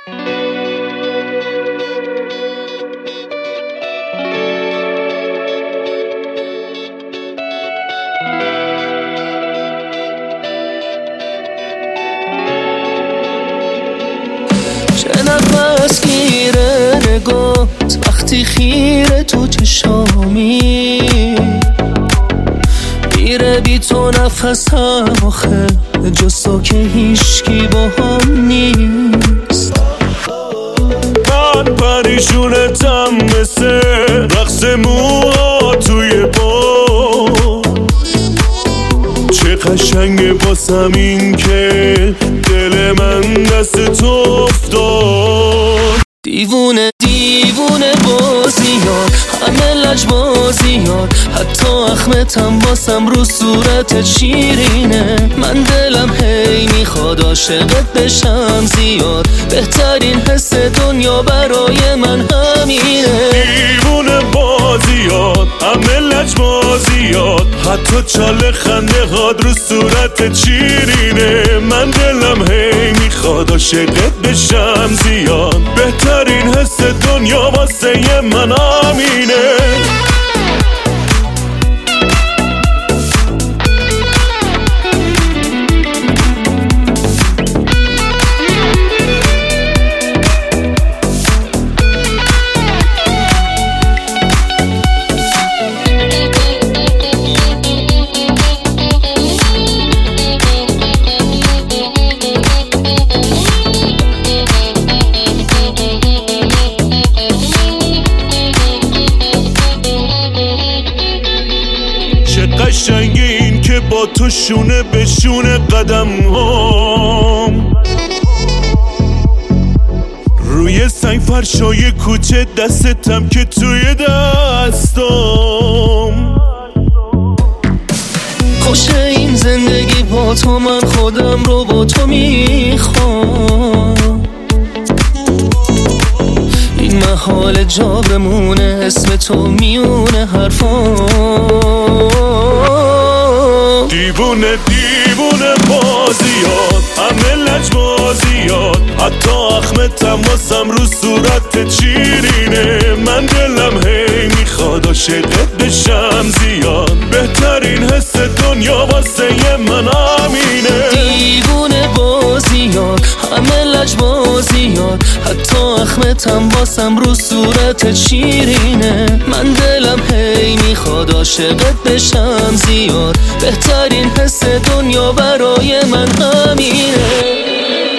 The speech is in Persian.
چه نفس گیره نگات وقتی خیره تو چشامی، میره بی تو نفسم آخه جز تو که هیچکی با هم نیست. من پریشونتم مثل رقص موها توی باد، چه قشنگه باسم این که دل من دست تو افتاد. دیوونه دیوونه بازیار، همه لجبازیار، حتی اخمتم باسم رو صورت شیرینه. من دلم هی میخواد عاشقت بشم زیاد، بهترین حس دنیا برای من همینه. دیوونه بازیار، همه لجبازیار، حتی چاله خنده هاد رو صورت شیرینه. من دلم هی میخواد عاشقت بشم زیاد، بهترین حس دنیا واسه من همینه. قشنگه این که با تو شونه به شونه قدم هم، روی سنگ فرشای کوچه دستتم که توی دستم. خوشه این زندگی با تو، من خودم رو با تو میخوام. این محال جا بمونه اسم تو میونه حرفام. دیوونه دیوونه بازیات، همه لجبازیات، حتی اخمتم واسم رو صورت شیرینه. من دلم هی میخواد عاشقت بشم زیاد، بهترین حس دنیا واسه من همینه. دیوونه بازیات، همه لجبازیات، حتی اخمتم واسم رو صورت شیرینه. من دلم هی میخواد عاشقت بشم زیاد، بهترین حس دنیا برای من همینه.